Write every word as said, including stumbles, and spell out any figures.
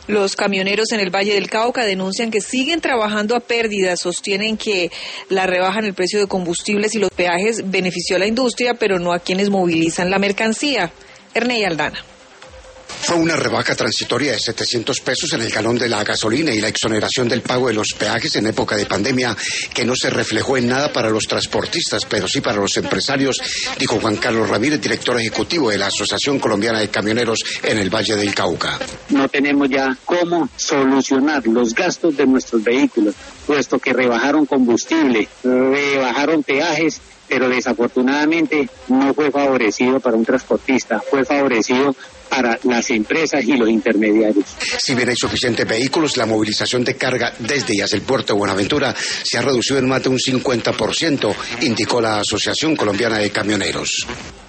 Los camioneros en el Valle del Cauca denuncian que siguen trabajando a pérdida, sostienen que la rebaja en el precio de combustibles y los peajes benefició a la industria, pero no a quienes movilizan la mercancía. Ernei Aldana. Fue una rebaja transitoria de setecientos pesos en el galón de la gasolina y la exoneración del pago de los peajes en época de pandemia, que no se reflejó en nada para los transportistas, pero sí para los empresarios, dijo Juan Carlos Ramírez, director ejecutivo de la Asociación Colombiana de Camioneros en el Valle del Cauca. No tenemos ya cómo solucionar los gastos de nuestros vehículos, puesto que rebajaron combustible, rebajaron peajes, pero desafortunadamente no fue favorecido para un transportista, fue favorecido para las empresas y los intermediarios. Si bien hay suficientes vehículos, la movilización de carga desde y hacia el puerto de Buenaventura se ha reducido en más de un cincuenta por ciento, indicó la Asociación Colombiana de Camioneros.